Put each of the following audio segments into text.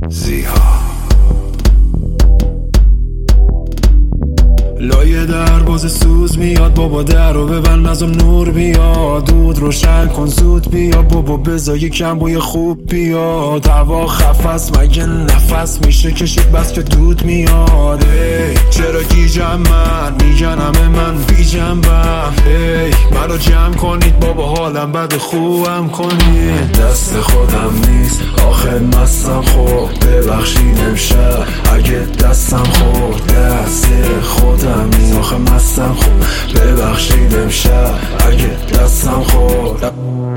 لایه دروازه سوز میاد، بابا در رو ببند نزم نور بیاد، دود روشن کن زود بیا بابا بذار یکم بوی خوب بیاد، هوا خفست مگه نفس میشه کشید بس که دود میاد. چرا گیجم من میگن همه من بی جنبم، منو جمع کنید بابا حالم بد خوبم کنید. دست خودم نیست آخه مستم خورد، ببخشید امشب اگه دستم خورد، دست خودم نیست آخه مستم خورد، ببخشید امشب اگه دستم خورد.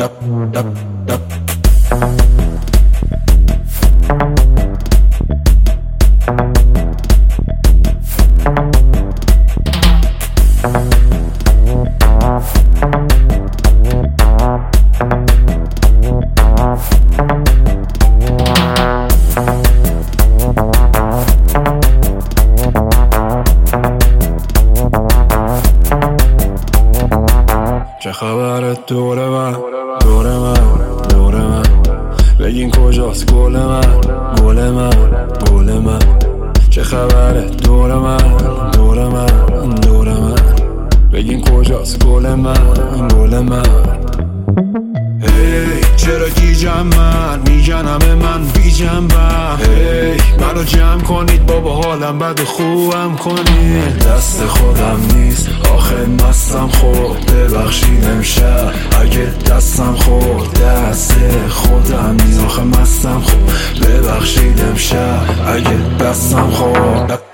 چه خبره دور من بگین کجاست گل من چه خبره دور من بگین کجاست گل من. چرا گیجم من میگن همه من بی جنبم، منو جمع کنید بابا حالم بد خوبم کنید. دست خودم نیست آخه مستم خورد، ببخشید امشب اگه دستم خورد، دست خودم نیست آخه مستم خورد، ببخشید امشب اگه دستم خورد.